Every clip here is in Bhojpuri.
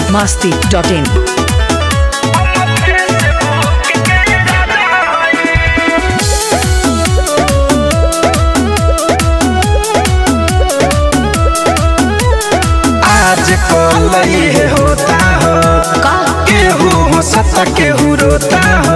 biharmasti.in आज कल ये होता हो केहू हंसता केहू रोता हो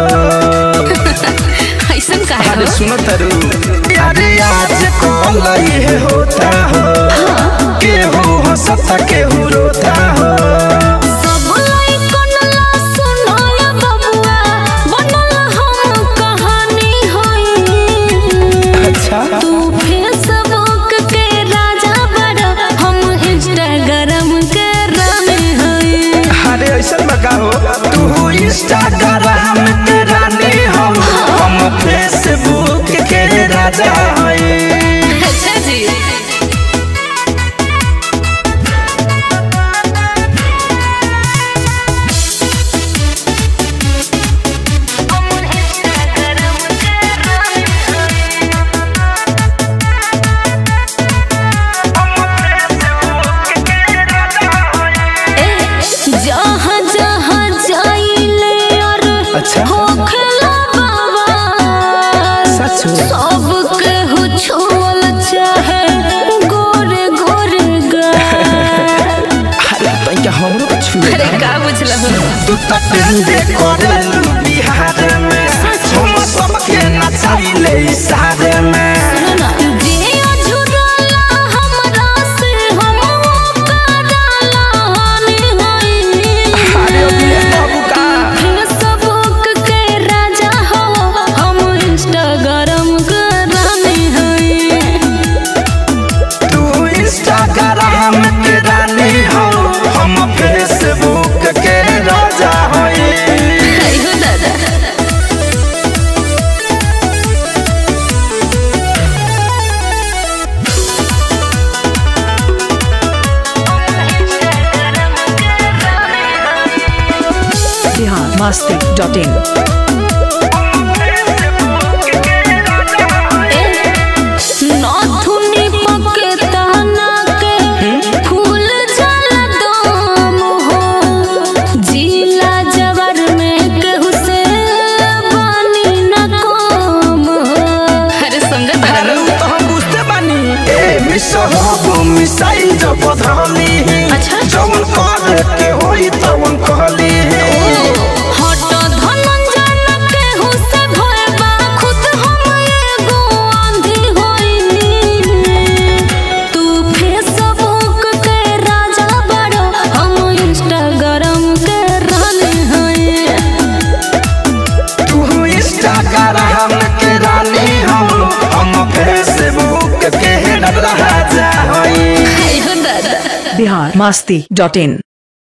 ऐसन का अरे सुनो तरु अरे आज कल ये होता हो केहू हंसता केहू रोता हो सब लाइकन ला सुनाया बबुआ बनल हम कहानी होई। अच्छा तू फेसबुक के राजा बड़ा हम इंस्टाग्राम के रानी होई। अरे ऐसा लगा हो तू इंस्टाग्राम के रानी हो हम फेसबुक के राजा हैं। अच्छा जी जहाँ जहाँ जाइले और अच्छा होखेला बाबा सच हो सबके हो छुअल चाहे गोरे गोरे गा। अरे तैया हमरो के छुए अरे का बुझला हो तू तक दे करल बिहार में हम सबके नचाइले इशारे में जे अझुरला हमरा से हम कराला हानि होई। अरे अभी बाबू का फेसबुक के राजा हो हम इंस्टाग्राम के रानी होई। तू इंस्टाग्राम के रानी हो हम फेसबुक के राजा हैं। अयो दादा biharmasti.in नथुनी पके ताना के फूल जल दम हो। जिला जवर में केहू से बानी न कम हो। अरे समझ अरे उ तो हम बुझते बानी ए मिसो हो मिसाइल जब बधाली अच्छा। जवन कर के होई तवन कहली हट धनंजय न केहू से भयबा खुद हम एगो आंधी होई। तू फेसबुक के राजा बड़ा हम इंस्टाग्राम के रानी होई। तू इंस्टाग्राम के रानी हो हम फेसबुक के राजा हैं। अयो दादा biharmasti.in